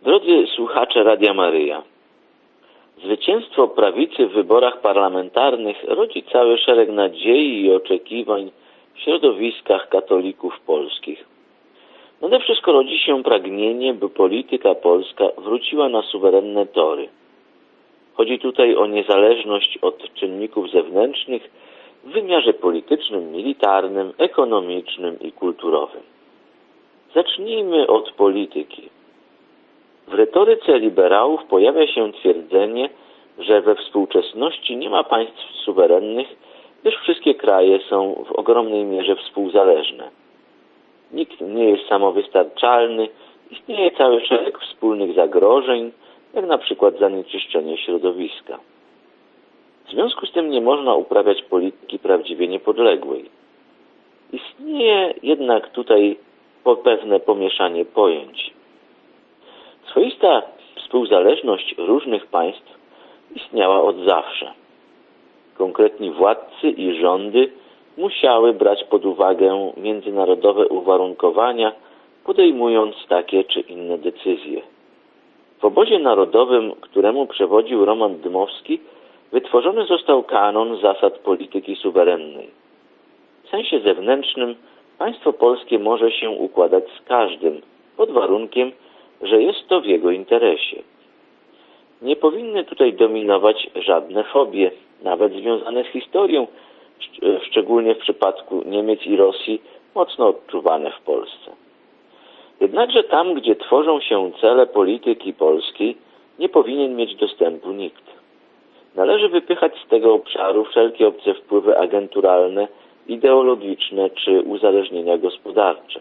Drodzy słuchacze Radia Maryja, zwycięstwo prawicy w wyborach parlamentarnych rodzi cały szereg nadziei i oczekiwań w środowiskach katolików polskich. Nade wszystko rodzi się pragnienie, by polityka polska wróciła na suwerenne tory. Chodzi tutaj o niezależność od czynników zewnętrznych w wymiarze politycznym, militarnym, ekonomicznym i kulturowym. Zacznijmy od polityki. W retoryce liberałów pojawia się twierdzenie, że we współczesności nie ma państw suwerennych, gdyż wszystkie kraje są w ogromnej mierze współzależne. Nikt nie jest samowystarczalny, istnieje cały szereg wspólnych zagrożeń, jak na przykład zanieczyszczenie środowiska. W związku z tym nie można uprawiać polityki prawdziwie niepodległej. Istnieje jednak tutaj pewne pomieszanie pojęć. Swoista współzależność różnych państw istniała od zawsze. Konkretni władcy i rządy musiały brać pod uwagę międzynarodowe uwarunkowania, podejmując takie czy inne decyzje. W obozie narodowym, któremu przewodził Roman Dmowski, wytworzony został kanon zasad polityki suwerennej. W sensie zewnętrznym państwo polskie może się układać z każdym, pod warunkiem, że jest to w jego interesie. Nie powinny tutaj dominować żadne fobie, nawet związane z historią, szczególnie w przypadku Niemiec i Rosji, mocno odczuwane w Polsce. Jednakże tam, gdzie tworzą się cele polityki polskiej, nie powinien mieć dostępu nikt. Należy wypychać z tego obszaru wszelkie obce wpływy agenturalne, ideologiczne czy uzależnienia gospodarcze.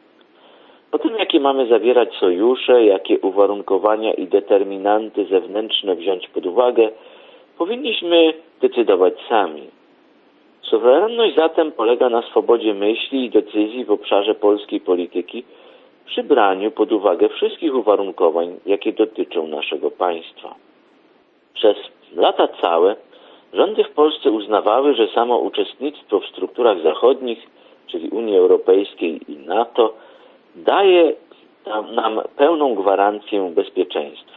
Po tym, jakie mamy zawierać sojusze, jakie uwarunkowania i determinanty zewnętrzne wziąć pod uwagę, powinniśmy decydować sami. Suwerenność zatem polega na swobodzie myśli i decyzji w obszarze polskiej polityki przy braniu pod uwagę wszystkich uwarunkowań, jakie dotyczą naszego państwa. Przez lata całe rządy w Polsce uznawały, że samo uczestnictwo w strukturach zachodnich, czyli Unii Europejskiej i NATO, daje nam pełną gwarancję bezpieczeństwa.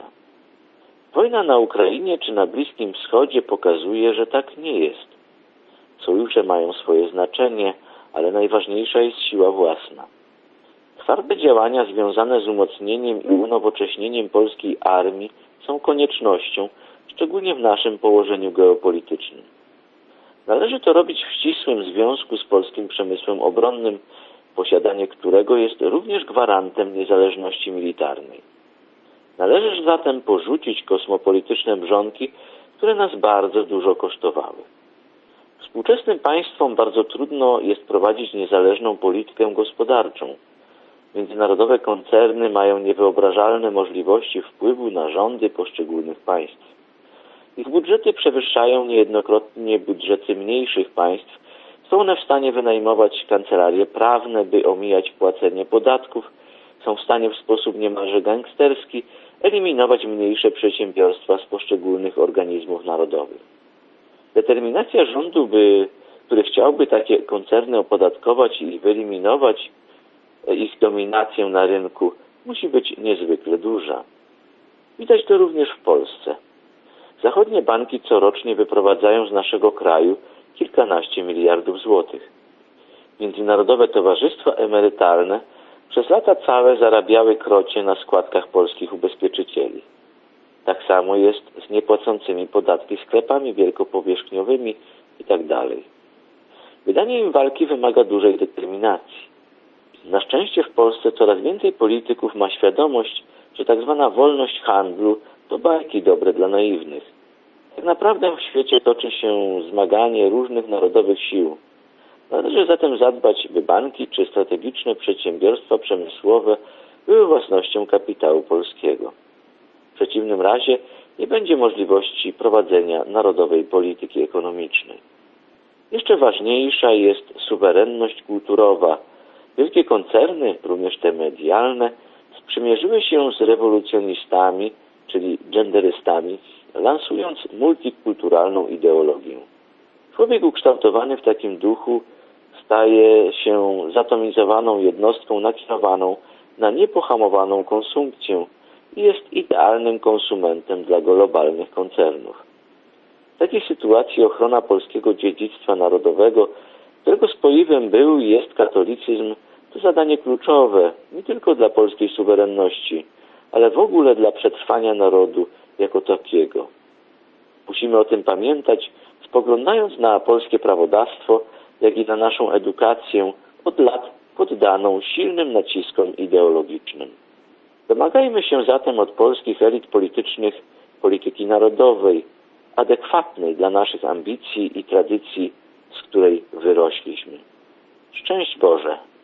Wojna na Ukrainie czy na Bliskim Wschodzie pokazuje, że tak nie jest. Sojusze mają swoje znaczenie, ale najważniejsza jest siła własna. Twarde działania związane z umocnieniem i unowocześnieniem polskiej armii są koniecznością, szczególnie w naszym położeniu geopolitycznym. Należy to robić w ścisłym związku z polskim przemysłem obronnym, posiadanie którego jest również gwarantem niezależności militarnej. Należy zatem porzucić kosmopolityczne mrzonki, które nas bardzo dużo kosztowały. Współczesnym państwom bardzo trudno jest prowadzić niezależną politykę gospodarczą. Międzynarodowe koncerny mają niewyobrażalne możliwości wpływu na rządy poszczególnych państw. Ich budżety przewyższają niejednokrotnie budżety mniejszych państw. Są one w stanie wynajmować kancelarie prawne, by omijać płacenie podatków. Są w stanie w sposób niemalże gangsterski eliminować mniejsze przedsiębiorstwa z poszczególnych organizmów narodowych. Determinacja rządu, który chciałby takie koncerny opodatkować i wyeliminować ich dominację na rynku, musi być niezwykle duża. Widać to również w Polsce. Zachodnie banki corocznie wyprowadzają z naszego kraju kilkanaście miliardów złotych. Międzynarodowe towarzystwa emerytalne przez lata całe zarabiały krocie na składkach polskich ubezpieczycieli. Tak samo jest z niepłacącymi podatki sklepami wielkopowierzchniowymi itd. Wydanie im walki wymaga dużej determinacji. Na szczęście w Polsce coraz więcej polityków ma świadomość, że tak zwana wolność handlu to bajki dobre dla naiwnych. Tak naprawdę w świecie toczy się zmaganie różnych narodowych sił. Należy zatem zadbać, by banki czy strategiczne przedsiębiorstwa przemysłowe były własnością kapitału polskiego. W przeciwnym razie nie będzie możliwości prowadzenia narodowej polityki ekonomicznej. Jeszcze ważniejsza jest suwerenność kulturowa. Wielkie koncerny, również te medialne, sprzymierzyły się z rewolucjonistami, czyli genderystami, lansując multikulturalną ideologię. Człowiek ukształtowany w takim duchu staje się zatomizowaną jednostką nakierowaną na niepohamowaną konsumpcję i jest realnym konsumentem dla globalnych koncernów. W takiej sytuacji ochrona polskiego dziedzictwa narodowego, którego spoiwem był i jest katolicyzm, to zadanie kluczowe nie tylko dla polskiej suwerenności, ale w ogóle dla przetrwania narodu jako takiego. Musimy o tym pamiętać, spoglądając na polskie prawodawstwo, jak i na naszą edukację od lat poddaną silnym naciskom ideologicznym. Domagajmy się zatem od polskich elit politycznych polityki narodowej, adekwatnej dla naszych ambicji i tradycji, z której wyrośliśmy. Szczęść Boże!